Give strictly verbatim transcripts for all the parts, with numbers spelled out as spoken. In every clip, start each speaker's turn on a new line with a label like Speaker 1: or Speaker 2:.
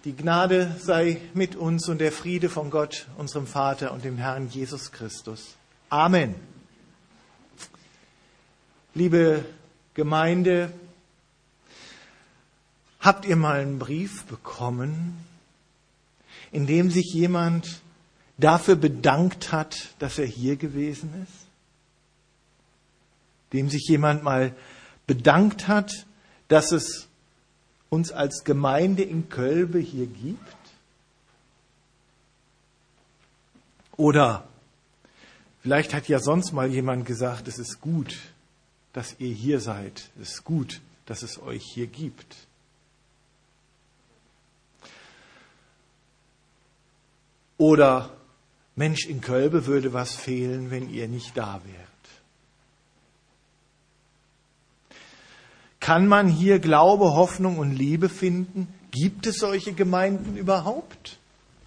Speaker 1: Die Gnade sei mit uns und der Friede von Gott, unserem Vater und dem Herrn Jesus Christus. Amen. Liebe Gemeinde, habt ihr mal einen Brief bekommen, in dem sich jemand dafür bedankt hat, dass er hier gewesen ist? Dem sich jemand mal bedankt hat, dass es uns als Gemeinde in Kölbe hier gibt? Oder vielleicht hat ja sonst mal jemand gesagt, es ist gut, dass ihr hier seid. Es ist gut, dass es euch hier gibt. Oder Mensch, in Kölbe würde was fehlen, wenn ihr nicht da wärt. Kann man hier Glaube, Hoffnung und Liebe finden? Gibt es solche Gemeinden überhaupt?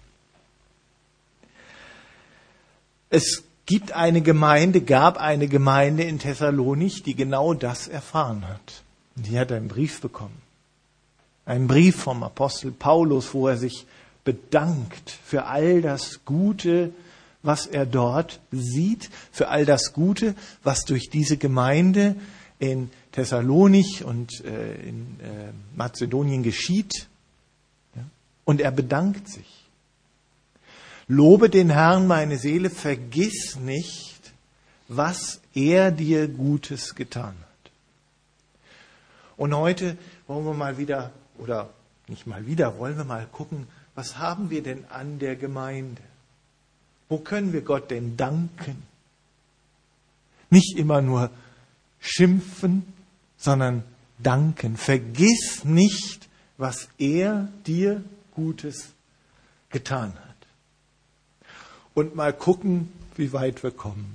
Speaker 1: Es gibt eine Gemeinde, gab eine Gemeinde in Thessalonich, die genau das erfahren hat. Die hat einen Brief bekommen. Einen Brief vom Apostel Paulus, wo er sich bedankt für all das Gute, was er dort sieht, für all das Gute, was durch diese Gemeinde in Thessalonich und äh, in äh, Mazedonien geschieht. Ja? Und er bedankt sich. Lobe den Herrn, meine Seele, vergiss nicht, was er dir Gutes getan hat. Und heute wollen wir mal wieder, oder nicht mal wieder, wollen wir mal gucken, was haben wir denn an der Gemeinde? Wo können wir Gott denn danken? Nicht immer nur schimpfen, sondern danken. Vergiss nicht, was er dir Gutes getan hat. Und mal gucken, wie weit wir kommen.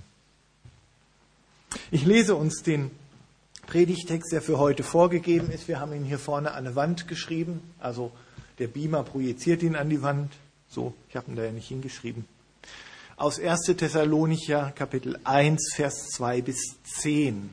Speaker 1: Ich lese uns den Predigtext, der für heute vorgegeben ist. Wir haben ihn hier vorne an eine Wand geschrieben. Also der Beamer projiziert ihn an die Wand. So, ich habe ihn da ja nicht hingeschrieben. Aus erster Thessalonicher, Kapitel eins, Vers zwei bis zehn.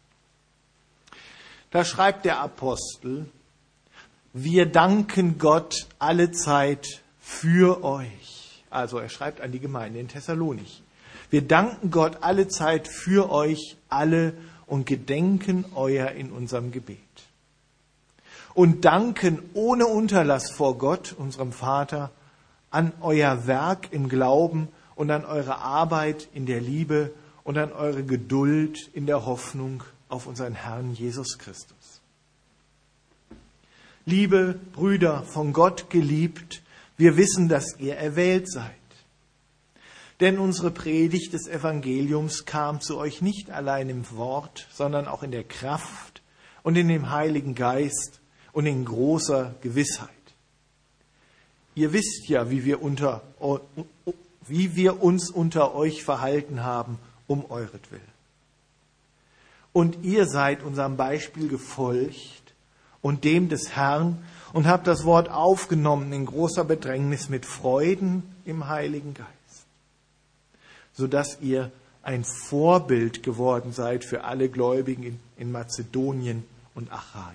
Speaker 1: Da schreibt der Apostel: Wir danken Gott alle Zeit für euch. Also er schreibt an die Gemeinde in Thessalonich. Wir danken Gott alle Zeit für euch alle und gedenken euer in unserem Gebet. Und danken ohne Unterlass vor Gott, unserem Vater, an euer Werk im Glauben und an eure Arbeit in der Liebe und an eure Geduld in der Hoffnung auf unseren Herrn Jesus Christus. Liebe Brüder, von Gott geliebt, wir wissen, dass ihr erwählt seid. Denn unsere Predigt des Evangeliums kam zu euch nicht allein im Wort, sondern auch in der Kraft und in dem Heiligen Geist und in großer Gewissheit. Ihr wisst ja, wie wir, unter, wie wir uns unter euch verhalten haben, um euretwillen. Und ihr seid unserem Beispiel gefolgt und dem des Herrn und habt das Wort aufgenommen in großer Bedrängnis mit Freuden im Heiligen Geist, sodass ihr ein Vorbild geworden seid für alle Gläubigen in, in Mazedonien und Achaia.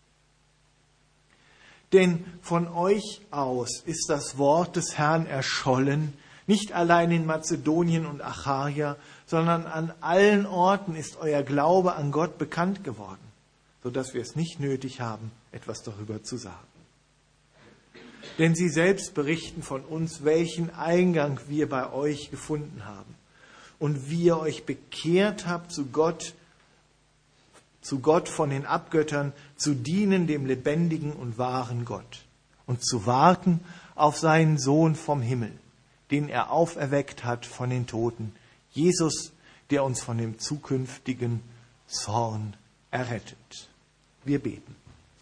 Speaker 1: Denn von euch aus ist das Wort des Herrn erschollen, nicht allein in Mazedonien und Achaia, sondern an allen Orten ist euer Glaube an Gott bekannt geworden, sodass wir es nicht nötig haben, etwas darüber zu sagen. Denn sie selbst berichten von uns, welchen Eingang wir bei euch gefunden haben und wie ihr euch bekehrt habt zu Gott, zu Gott von den Abgöttern, zu dienen dem lebendigen und wahren Gott und zu warten auf seinen Sohn vom Himmel, den er auferweckt hat von den Toten, Jesus, der uns von dem zukünftigen Zorn errettet. Wir beten.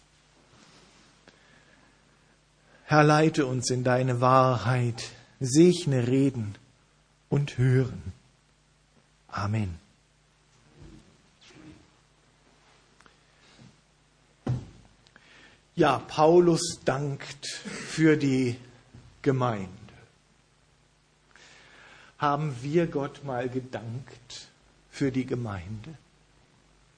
Speaker 1: Herr, leite uns in deine Wahrheit, segne Reden und Hören. Amen. Ja, Paulus dankt für die Gemeinde. Haben wir Gott mal gedankt für die Gemeinde?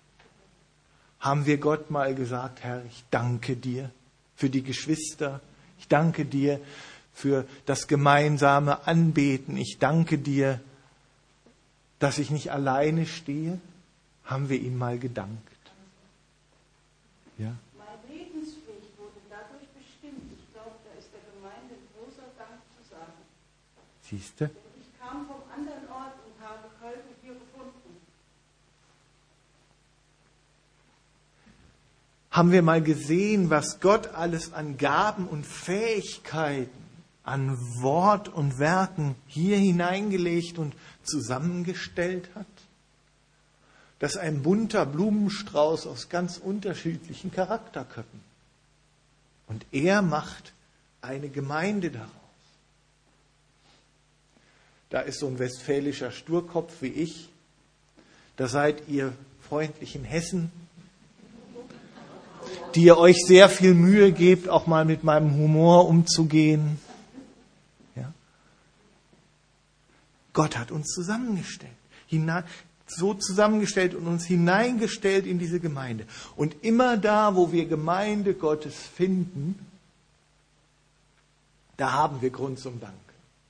Speaker 1: Haben wir Gott mal gesagt, Herr, ich danke dir für die Geschwister, Ich danke dir für das gemeinsame Anbeten. Ich danke dir, dass ich nicht alleine stehe. Haben wir ihm mal gedankt. Ja?
Speaker 2: Mein Lebensweg wurde dadurch bestimmt. Ich glaube, da ist der Gemeinde großer Dank zu sagen.
Speaker 1: Siehst du?
Speaker 2: Ich kam vom anderen Ort und habe Köln hier gefunden.
Speaker 1: Haben wir mal gesehen, was Gott alles an Gaben und Fähigkeiten, an Wort und Werken hier hineingelegt und zusammengestellt hat? Das ist ein bunter Blumenstrauß aus ganz unterschiedlichen Charakterköpfen. Und er macht eine Gemeinde daraus. Da ist so ein westfälischer Sturkopf wie ich. Da seid ihr freundlichen Hessen, die ihr euch sehr viel Mühe gebt, auch mal mit meinem Humor umzugehen. Ja? Gott hat uns zusammengestellt, hinein, so zusammengestellt und uns hineingestellt in diese Gemeinde. Und immer da, wo wir Gemeinde Gottes finden, da haben wir Grund zum Dank.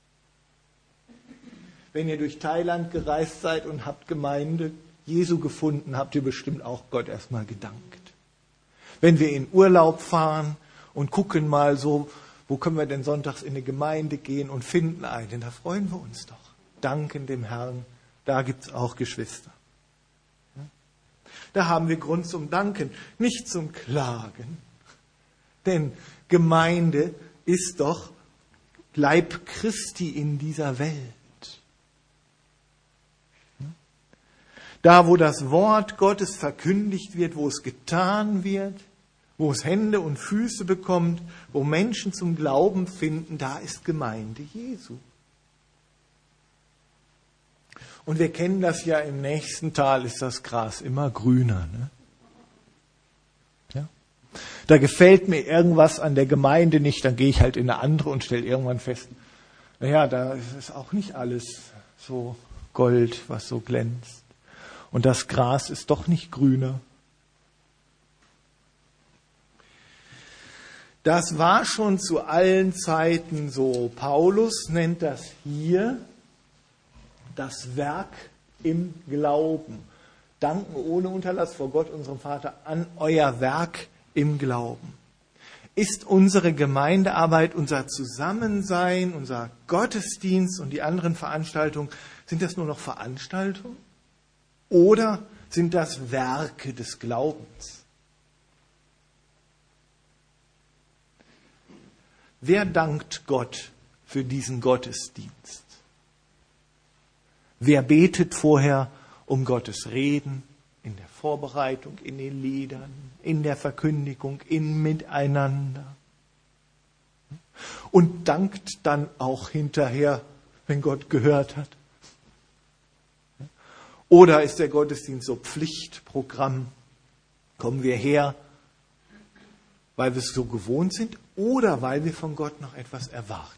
Speaker 1: Wenn ihr durch Thailand gereist seid und habt Gemeinde Jesu gefunden, habt ihr bestimmt auch Gott erstmal gedankt. Wenn wir in Urlaub fahren und gucken mal so, wo können wir denn sonntags in eine Gemeinde gehen und finden einen, da freuen wir uns doch. Danken dem Herrn, da gibt es auch Geschwister. Da haben wir Grund zum Danken, nicht zum Klagen. Denn Gemeinde ist doch Leib Christi in dieser Welt. Da, wo das Wort Gottes verkündigt wird, wo es getan wird, wo es Hände und Füße bekommt, wo Menschen zum Glauben finden, da ist Gemeinde Jesu. Und wir kennen das ja, im nächsten Tal ist das Gras immer grüner. Ne? Ja? Da gefällt mir irgendwas an der Gemeinde nicht, dann gehe ich halt in eine andere und stelle irgendwann fest, naja, da ist auch nicht alles so Gold, was so glänzt. Und das Gras ist doch nicht grüner. Das war schon zu allen Zeiten so. Paulus nennt das hier das Werk im Glauben. Danken ohne Unterlass vor Gott, unserem Vater, an euer Werk im Glauben. Ist unsere Gemeindearbeit, unser Zusammensein, unser Gottesdienst und die anderen Veranstaltungen, sind das nur noch Veranstaltungen? Oder sind das Werke des Glaubens? Wer dankt Gott für diesen Gottesdienst? Wer betet vorher um Gottes Reden, in der Vorbereitung, in den Liedern, in der Verkündigung, im Miteinander? Und dankt dann auch hinterher, wenn Gott gehört hat? Oder ist der Gottesdienst so Pflichtprogramm? Kommen wir her, weil wir es so gewohnt sind oder weil wir von Gott noch etwas erwarten?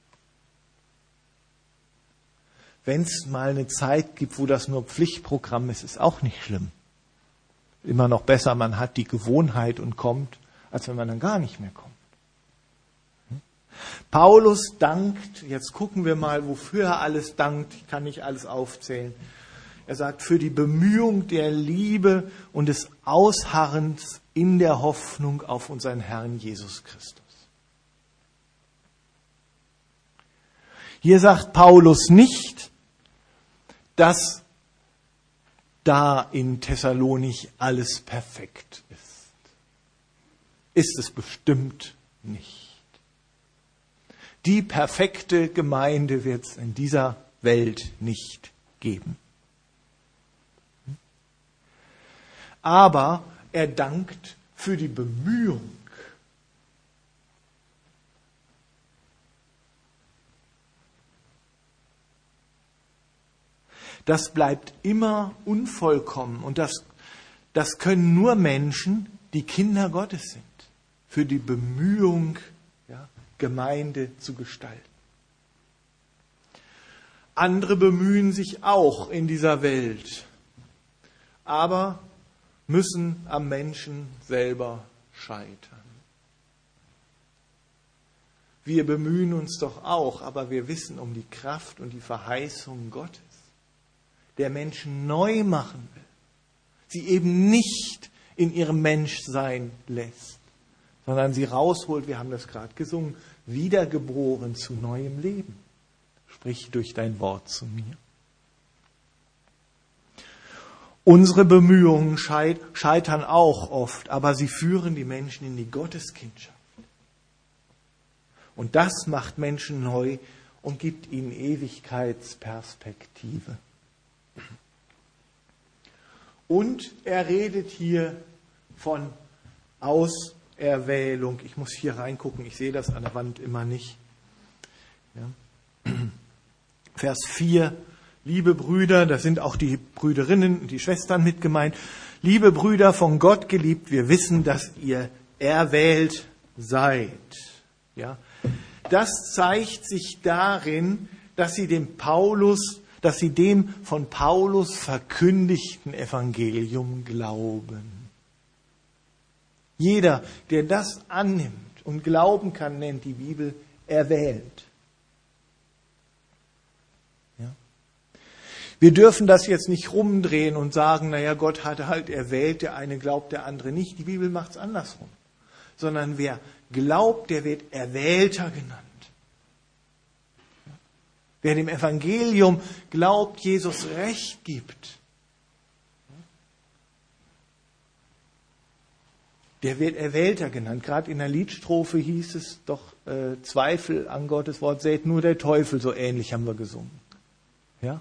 Speaker 1: Wenn es mal eine Zeit gibt, wo das nur Pflichtprogramm ist, ist auch nicht schlimm. Immer noch besser, man hat die Gewohnheit und kommt, als wenn man dann gar nicht mehr kommt. Paulus dankt, jetzt gucken wir mal, wofür er alles dankt, ich kann nicht alles aufzählen. Er sagt, für die Bemühung der Liebe und des Ausharrens in der Hoffnung auf unseren Herrn Jesus Christus. Hier sagt Paulus nicht, dass da in Thessalonich alles perfekt ist. Ist es bestimmt nicht. Die perfekte Gemeinde wird es in dieser Welt nicht geben. Aber er dankt für die Bemühung. Das bleibt immer unvollkommen und das, das können nur Menschen, die Kinder Gottes sind, für die Bemühung, ja, Gemeinde zu gestalten. Andere bemühen sich auch in dieser Welt, aber müssen am Menschen selber scheitern. Wir bemühen uns doch auch, aber wir wissen um die Kraft und die Verheißung Gottes, der Menschen neu machen will, sie eben nicht in ihrem Menschsein lässt, sondern sie rausholt, wir haben das gerade gesungen, wiedergeboren zu neuem Leben. Sprich durch dein Wort zu mir. Unsere Bemühungen scheitern auch oft, aber sie führen die Menschen in die Gotteskindschaft. Und das macht Menschen neu und gibt ihnen Ewigkeitsperspektive. Und er redet hier von Auserwählung. Ich muss hier reingucken, ich sehe das an der Wand immer nicht. Ja. Vers vier, liebe Brüder, da sind auch die Brüderinnen und die Schwestern mit gemeint. Liebe Brüder, von Gott geliebt, wir wissen, dass ihr erwählt seid. Ja. Das zeigt sich darin, dass sie dem Paulus, dass sie dem von Paulus verkündigten Evangelium glauben. Jeder, der das annimmt und glauben kann, nennt die Bibel erwählt. Ja. Wir dürfen das jetzt nicht rumdrehen und sagen, naja, Gott hatte halt erwählt, der eine glaubt, der andere nicht. Die Bibel macht es andersrum. Sondern wer glaubt, der wird Erwählter genannt. Wer dem Evangelium glaubt, Jesus Recht gibt, der wird Erwählter genannt. Gerade in der Liedstrophe hieß es doch, äh, Zweifel an Gottes Wort sät nur der Teufel, so ähnlich haben wir gesungen. Ja?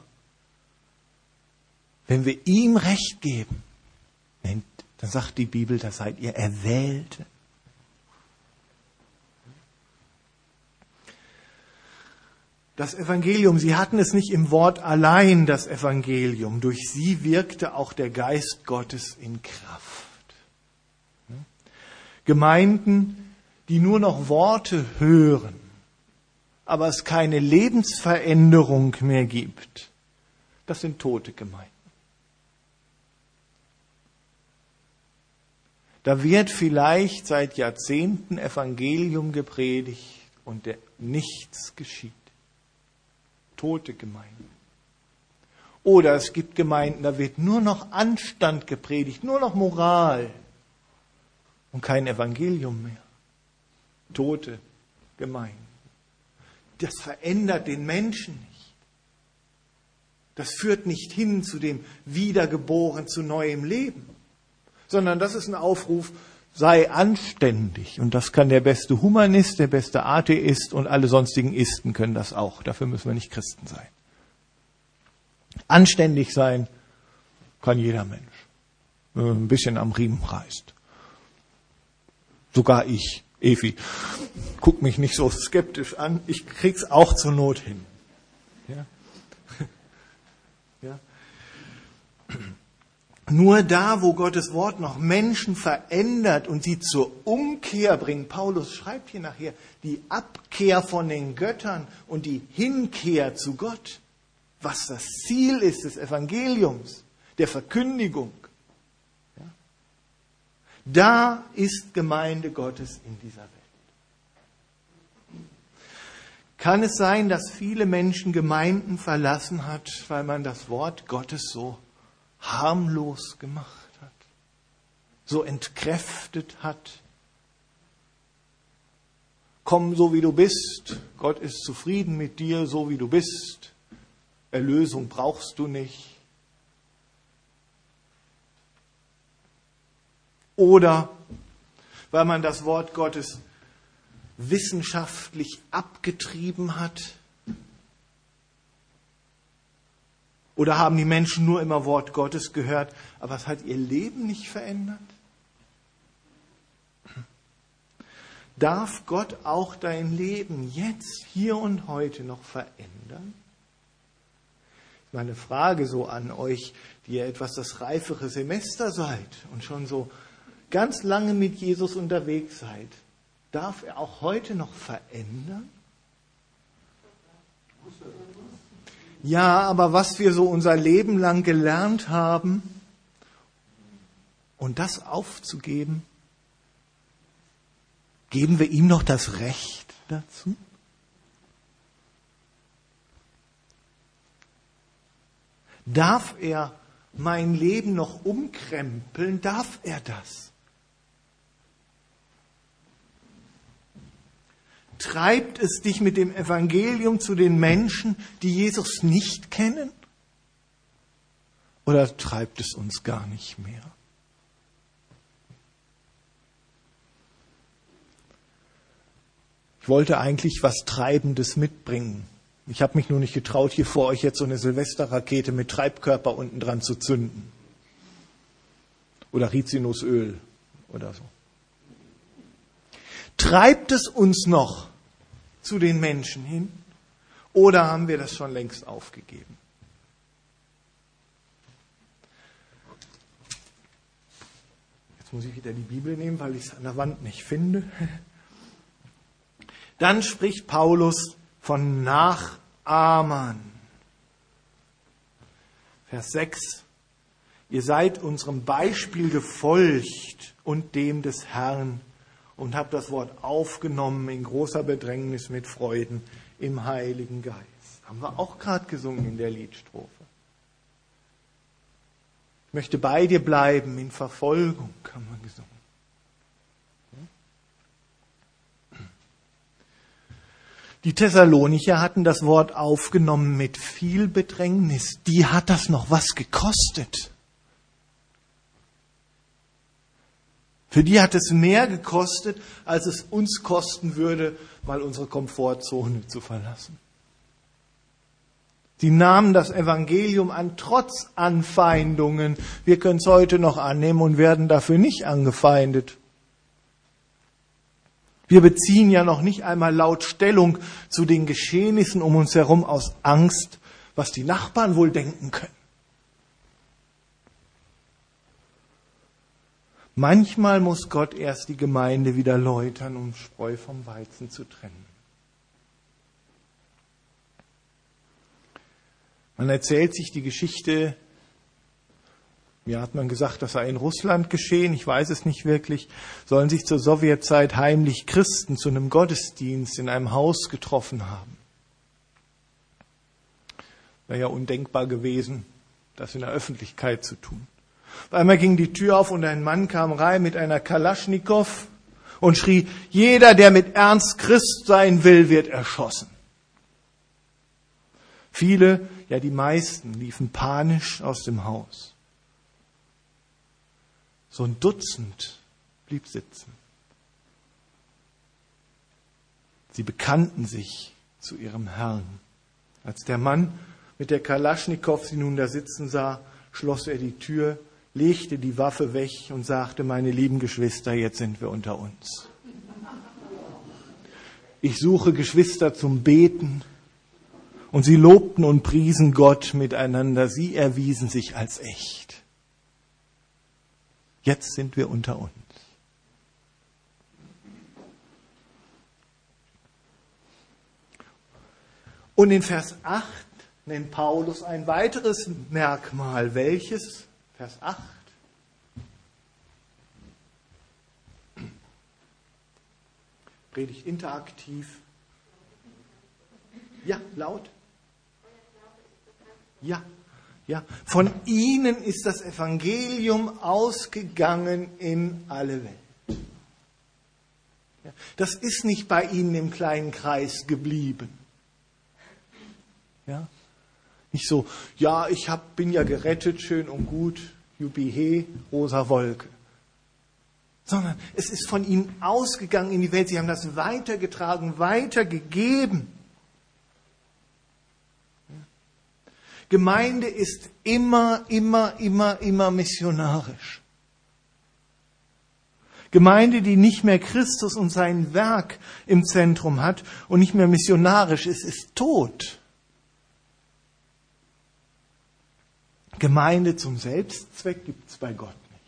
Speaker 1: Wenn wir ihm Recht geben, dann sagt die Bibel, da seid ihr Erwählte. Das Evangelium, sie hatten es nicht im Wort allein, das Evangelium. Durch sie wirkte auch der Geist Gottes in Kraft. Gemeinden, die nur noch Worte hören, aber es keine Lebensveränderung mehr gibt, das sind tote Gemeinden. Da wird vielleicht seit Jahrzehnten Evangelium gepredigt und der, nichts geschieht. Tote Gemeinden. Oder es gibt Gemeinden, da wird nur noch Anstand gepredigt, nur noch Moral und kein Evangelium mehr. Tote Gemeinden. Das verändert den Menschen nicht. Das führt nicht hin zu dem Wiedergeboren zu neuem Leben, sondern das ist ein Aufruf, sei anständig. Und das kann der beste Humanist, der beste Atheist und alle sonstigen Isten können das auch. Dafür müssen wir nicht Christen sein. Anständig sein kann jeder Mensch. Wenn man ein bisschen am Riemen reißt. Sogar ich, Evi. Guck mich nicht so skeptisch an. Ich krieg's auch zur Not hin. Ja? Ja? Nur da, wo Gottes Wort noch Menschen verändert und sie zur Umkehr bringt, Paulus schreibt hier nachher, die Abkehr von den Göttern und die Hinkehr zu Gott, was das Ziel ist des Evangeliums, der Verkündigung. Ja? Da ist Gemeinde Gottes in dieser Welt. Kann es sein, dass viele Menschen Gemeinden verlassen hat, weil man das Wort Gottes so harmlos gemacht hat, so entkräftet hat? Komm, so wie du bist, Gott ist zufrieden mit dir, so wie du bist, Erlösung brauchst du nicht. Oder weil man das Wort Gottes wissenschaftlich abgetrieben hat? Oder haben die Menschen nur immer Wort Gottes gehört, aber es hat ihr Leben nicht verändert? Darf Gott auch dein Leben jetzt, hier und heute noch verändern? Meine Frage so an euch, die ihr etwas das reifere Semester seid und schon so ganz lange mit Jesus unterwegs seid. Darf er auch heute noch verändern? Ja, aber was wir so unser Leben lang gelernt haben und das aufzugeben, geben wir ihm noch das Recht? dazu? Darf er mein Leben noch umkrempeln? Darf er das? Treibt es dich mit dem Evangelium zu den Menschen, die Jesus nicht kennen? Oder treibt es uns gar nicht mehr? Ich wollte eigentlich was Treibendes mitbringen. Ich habe mich nur nicht getraut, hier vor euch jetzt so eine Silvesterrakete mit Treibkörper unten dran zu zünden. Oder Rizinusöl oder so. Treibt es uns noch zu den Menschen hin? Oder haben wir das schon längst aufgegeben? Jetzt muss ich wieder die Bibel nehmen, weil ich es an der Wand nicht finde. Dann spricht Paulus von Nachahmern. Vers sechs. Ihr seid unserem Beispiel gefolgt und dem des Herrn und habt das Wort aufgenommen in großer Bedrängnis mit Freuden im Heiligen Geist. Haben wir auch gerade gesungen in der Liedstrophe. Ich möchte bei dir bleiben in Verfolgung, haben wir gesungen. Die Thessalonicher hatten das Wort aufgenommen mit viel Bedrängnis. Die hat das noch was gekostet. Für die hat es mehr gekostet, als es uns kosten würde, mal unsere Komfortzone zu verlassen. Sie nahmen das Evangelium an, trotz Anfeindungen. Wir können es heute noch annehmen und werden dafür nicht angefeindet. Wir beziehen ja noch nicht einmal laut Stellung zu den Geschehnissen um uns herum aus Angst, was die Nachbarn wohl denken können. Manchmal muss Gott erst die Gemeinde wieder läutern, um Spreu vom Weizen zu trennen. Man erzählt sich die Geschichte, mir hat man gesagt, das sei in Russland geschehen, ich weiß es nicht wirklich, sollen sich zur Sowjetzeit heimlich Christen zu einem Gottesdienst in einem Haus getroffen haben. Wäre ja undenkbar gewesen, das in der Öffentlichkeit zu tun. Auf einmal ging die Tür auf und ein Mann kam rein mit einer Kalaschnikow und schrie, jeder, der mit Ernst Christ sein will, wird erschossen. Viele, ja die meisten, liefen panisch aus dem Haus. So ein Dutzend blieb sitzen. Sie bekannten sich zu ihrem Herrn. Als der Mann mit der Kalaschnikow sie nun da sitzen sah, schloss er die Tür, legte die Waffe weg und sagte, meine lieben Geschwister, jetzt sind wir unter uns. Ich suche Geschwister zum Beten. Und sie lobten und priesen Gott miteinander. Sie erwiesen sich als echt. Jetzt sind wir unter uns. Und in Vers acht nennt Paulus ein weiteres Merkmal. Welches? Vers acht. Predigt interaktiv. Ja, laut. Ja, ja. Von ihnen ist das Evangelium ausgegangen in alle Welt. Ja, das ist nicht bei ihnen im kleinen Kreis geblieben. Ja, nicht so, ja, ich hab, bin ja gerettet, schön und gut, jubihe, rosa Wolke. Sondern es ist von ihnen ausgegangen in die Welt. Sie haben das weitergetragen, weitergegeben. Gemeinde ist immer, immer, immer, immer missionarisch. Gemeinde, die nicht mehr Christus und sein Werk im Zentrum hat und nicht mehr missionarisch ist, ist tot. Gemeinde zum Selbstzweck gibt es bei Gott nicht.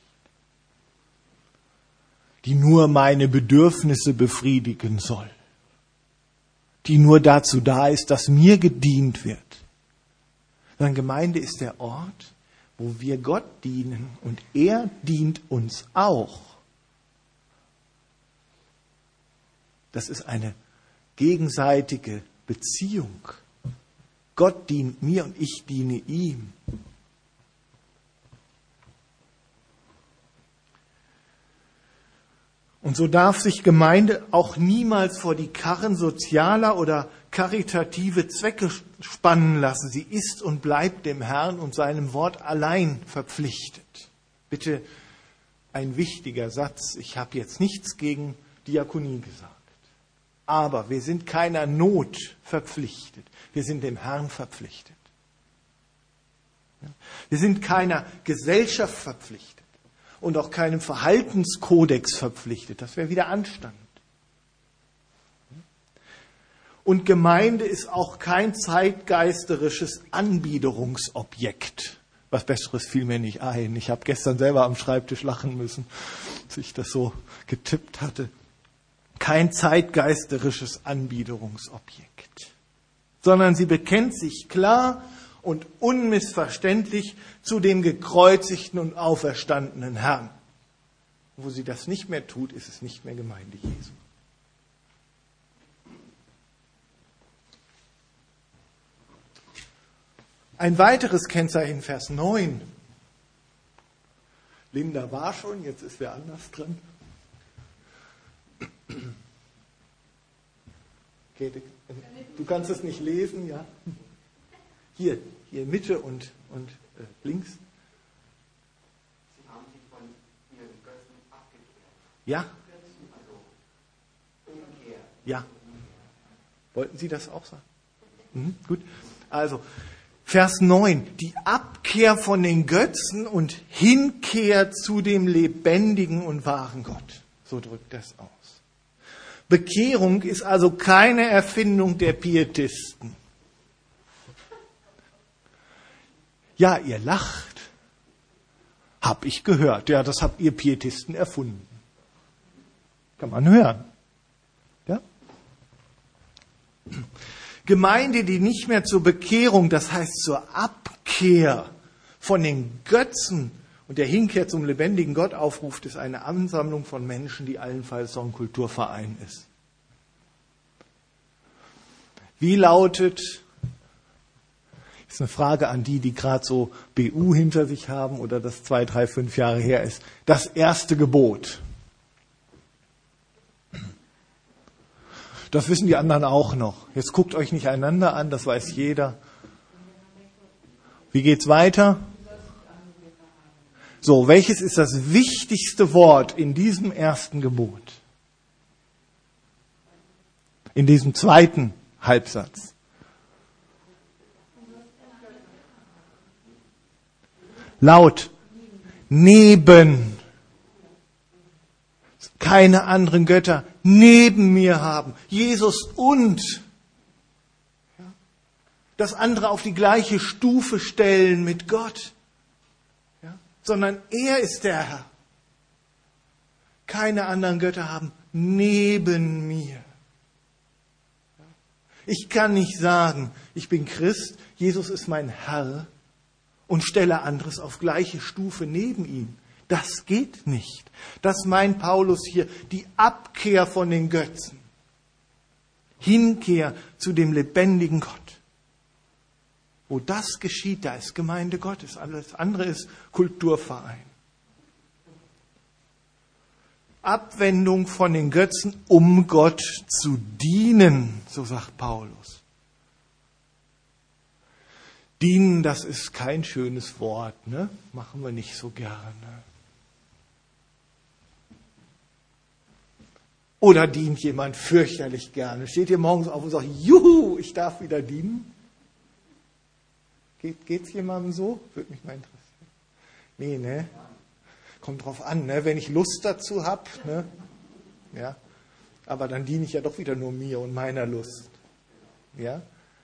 Speaker 1: Die nur meine Bedürfnisse befriedigen soll. Die nur dazu da ist, dass mir gedient wird. Sondern Gemeinde ist der Ort, wo wir Gott dienen und er dient uns auch. Das ist eine gegenseitige Beziehung. Gott dient mir und ich diene ihm. Und so darf sich Gemeinde auch niemals vor die Karren sozialer oder karitative Zwecke spannen lassen. Sie ist und bleibt dem Herrn und seinem Wort allein verpflichtet. Bitte ein wichtiger Satz. Ich habe jetzt nichts gegen Diakonie gesagt. Aber wir sind keiner Not verpflichtet. Wir sind dem Herrn verpflichtet. Wir sind keiner Gesellschaft verpflichtet. Und auch keinem Verhaltenskodex verpflichtet. Das wäre wieder Anstand. Und Gemeinde ist auch kein zeitgeisterisches Anbiederungsobjekt. Was Besseres fiel mir nicht ein. Ich habe gestern selber am Schreibtisch lachen müssen, als ich das so getippt hatte. Kein zeitgeisterisches Anbiederungsobjekt. Sondern sie bekennt sich klar und unmissverständlich zu dem gekreuzigten und auferstandenen Herrn. Wo sie das nicht mehr tut, ist es nicht mehr Gemeinde Jesu. Ein weiteres Kennzeichen, Vers neun. Linda war schon, jetzt ist wer anders dran. Okay, du kannst es nicht lesen, ja? Hier, hier Mitte und, und äh, links.
Speaker 3: Sie haben sich von ihren Götzen abgekehrt.
Speaker 1: Ja?
Speaker 3: Also Umkehr.
Speaker 1: Ja. Wollten Sie das auch sagen? Mhm, gut. Also, Vers neun. Die Abkehr von den Götzen und Hinkehr zu dem lebendigen und wahren Gott. So drückt das aus. Bekehrung ist also keine Erfindung der Pietisten. Ja, ihr lacht. Hab ich gehört. Ja, das habt ihr Pietisten erfunden. Kann man hören. Ja? Gemeinde, die nicht mehr zur Bekehrung, das heißt zur Abkehr von den Götzen und der Hinkehr zum lebendigen Gott aufruft, ist eine Ansammlung von Menschen, die allenfalls so ein Kulturverein ist. Wie lautet, ist eine Frage an die, die gerade so B U hinter sich haben oder das zwei, drei, fünf Jahre her ist, das erste Gebot. Das wissen die anderen auch noch. Jetzt guckt euch nicht einander an, das weiß jeder. Wie geht's weiter? So, welches ist das wichtigste Wort in diesem ersten Gebot? In diesem zweiten Halbsatz. Laut. Neben. Keine anderen Götter neben mir haben. Jesus und das andere auf die gleiche Stufe stellen mit Gott. Ja? Sondern er ist der Herr. Keine anderen Götter haben neben mir. Ich kann nicht sagen, ich bin Christ, Jesus ist mein Herr und stelle anderes auf gleiche Stufe neben ihn. Das geht nicht. Das meint Paulus hier, die Abkehr von den Götzen. Hinkehr zu dem lebendigen Gott. Wo das geschieht, da ist Gemeinde Gottes. Alles andere ist Kulturverein. Abwendung von den Götzen, um Gott zu dienen, so sagt Paulus. Dienen, das ist kein schönes Wort, ne? Machen wir nicht so gerne. Oder dient jemand fürchterlich gerne? Steht ihr morgens auf und sagt, juhu, ich darf wieder dienen? Geht, geht's jemandem so? Würde mich mal interessieren. Nee, ne? Kommt drauf an, ne? Wenn ich Lust dazu habe, ne? Ja. Aber dann diene ich ja doch wieder nur mir und meiner Lust. Ja.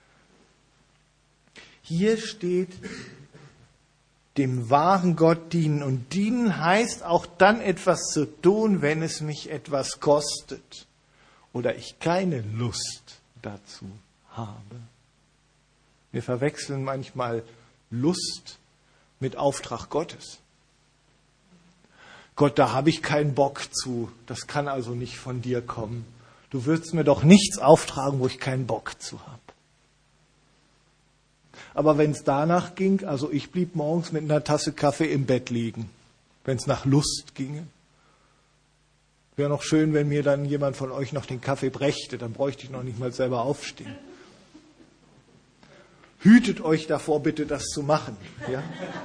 Speaker 1: Hier steht, dem wahren Gott dienen. Und dienen heißt auch dann etwas zu tun, wenn es mich etwas kostet oder ich keine Lust dazu habe. Wir verwechseln manchmal Lust mit Auftrag Gottes. Gott, da habe ich keinen Bock zu. Das kann also nicht von dir kommen. Du würdest mir doch nichts auftragen, wo ich keinen Bock zu habe. Aber wenn es danach ging, also ich blieb morgens mit einer Tasse Kaffee im Bett liegen, wenn es nach Lust ginge. Wäre noch schön, wenn mir dann jemand von euch noch den Kaffee brächte, dann bräuchte ich noch nicht mal selber aufstehen. Hütet euch davor bitte, das zu machen. Ja?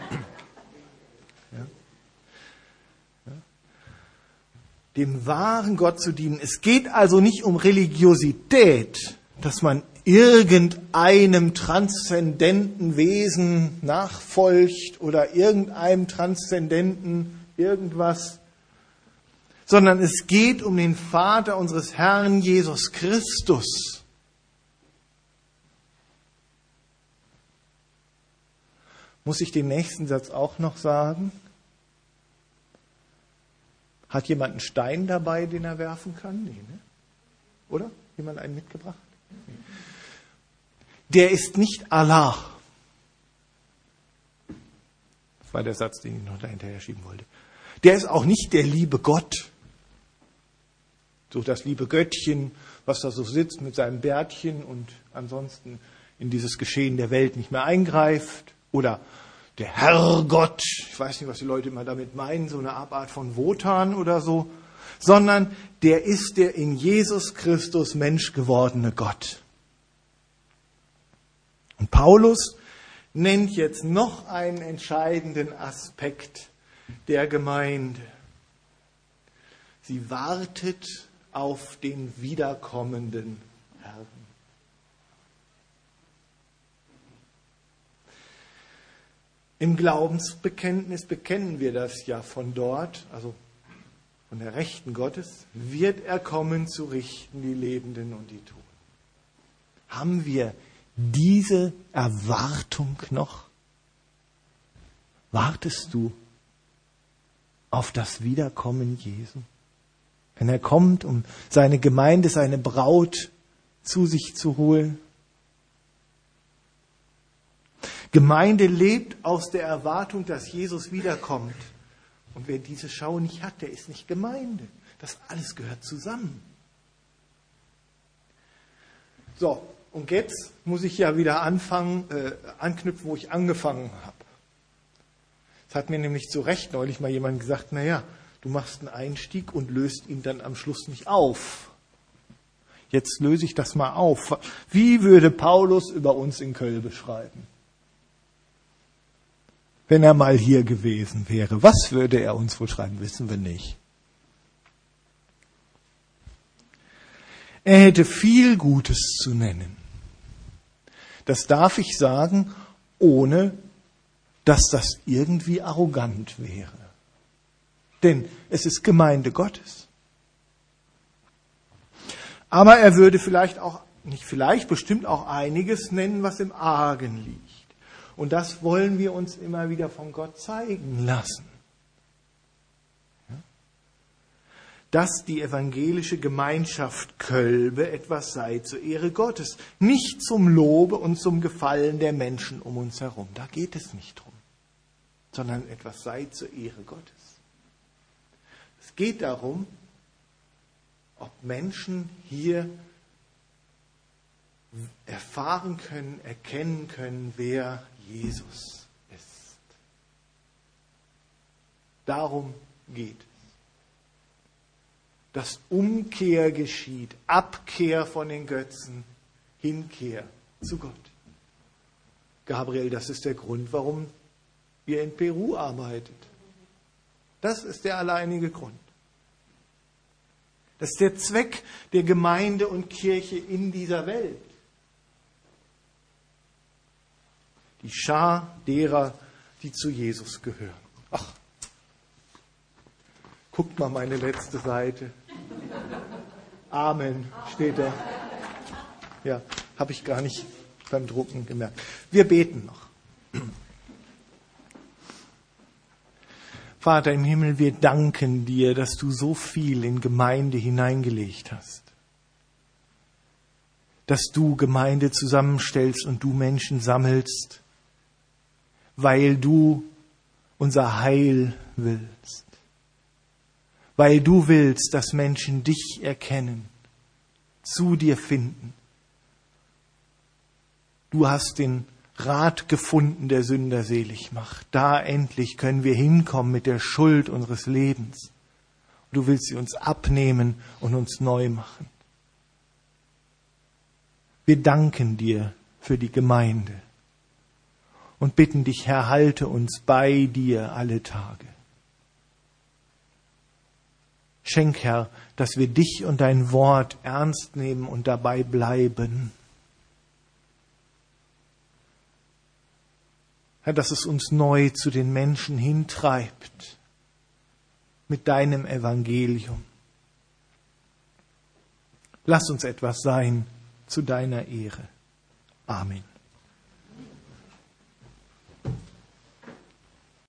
Speaker 1: Ja? Ja? Dem wahren Gott zu dienen. Es geht also nicht um Religiosität, dass man irgendeinem transzendenten Wesen nachfolgt oder irgendeinem transzendenten irgendwas, sondern es geht um den Vater unseres Herrn Jesus Christus. Muss ich den nächsten Satz auch noch sagen? Hat jemand einen Stein dabei, den er werfen kann? Nee, ne? Oder? Jemand einen mitgebracht? Nee. Der ist nicht Allah. Das war der Satz, den ich noch dahinterher schieben wollte. Der ist auch nicht der liebe Gott. So das liebe Göttchen, was da so sitzt mit seinem Bärtchen und ansonsten in dieses Geschehen der Welt nicht mehr eingreift. Oder der Herrgott, ich weiß nicht, was die Leute immer damit meinen, so eine Abart von Wotan oder so. Sondern der ist der in Jesus Christus Mensch gewordene Gott. Und Paulus nennt jetzt noch einen entscheidenden Aspekt der Gemeinde. Sie wartet auf den wiederkommenden Herrn. Im Glaubensbekenntnis bekennen wir das ja von dort, also von der Rechten Gottes, wird er kommen zu richten die Lebenden und die Toten. Haben wir diese Erwartung noch? Wartest du auf das Wiederkommen Jesu? Wenn er kommt, um seine Gemeinde, seine Braut zu sich zu holen? Gemeinde lebt aus der Erwartung, dass Jesus wiederkommt. Und wer diese Schau nicht hat, der ist nicht Gemeinde. Das alles gehört zusammen. So, und jetzt muss ich ja wieder anfangen, äh, anknüpfen, wo ich angefangen habe. Es hat mir nämlich zu Recht neulich mal jemand gesagt, naja, du machst einen Einstieg und löst ihn dann am Schluss nicht auf. Jetzt löse ich das mal auf. Wie würde Paulus über uns in Köln beschreiben? Wenn er mal hier gewesen wäre, was würde er uns wohl schreiben? Wissen wir nicht. Er hätte viel Gutes zu nennen. Das darf ich sagen, ohne dass das irgendwie arrogant wäre. Denn es ist Gemeinde Gottes. Aber er würde vielleicht auch, nicht vielleicht, bestimmt auch einiges nennen, was im Argen liegt. Und das wollen wir uns immer wieder von Gott zeigen lassen. Dass die evangelische Gemeinschaft Kölbe etwas sei zur Ehre Gottes. Nicht zum Lobe und zum Gefallen der Menschen um uns herum. Da geht es nicht drum. Sondern etwas sei zur Ehre Gottes. Es geht darum, ob Menschen hier erfahren können, erkennen können, wer Jesus ist. Darum geht es. Dass Umkehr geschieht, Abkehr von den Götzen, Hinkehr zu Gott. Gabriel, das ist der Grund, warum ihr in Peru arbeitet. Das ist der alleinige Grund. Das ist der Zweck der Gemeinde und Kirche in dieser Welt. Die Schar derer, die zu Jesus gehören. Ach, guckt mal meine letzte Seite. Amen steht da. Ja, habe ich gar nicht beim Drucken gemerkt. Wir beten noch. Vater im Himmel, wir danken dir, dass du so viel in Gemeinde hineingelegt hast. Dass du Gemeinde zusammenstellst und du Menschen sammelst, weil du unser Heil willst. Weil du willst, dass Menschen dich erkennen zu dir finden. Du hast den Rat gefunden, der Sünder selig macht. Da endlich können wir hinkommen mit der Schuld unseres Lebens. Du willst sie uns abnehmen und uns neu machen. Wir danken dir für die Gemeinde und bitten dich, Herr, halte uns bei dir alle Tage. Schenk, Herr, dass wir dich und dein Wort ernst nehmen und dabei bleiben. Herr, dass es uns neu zu den Menschen hintreibt mit deinem Evangelium. Lass uns etwas sein zu deiner Ehre. Amen.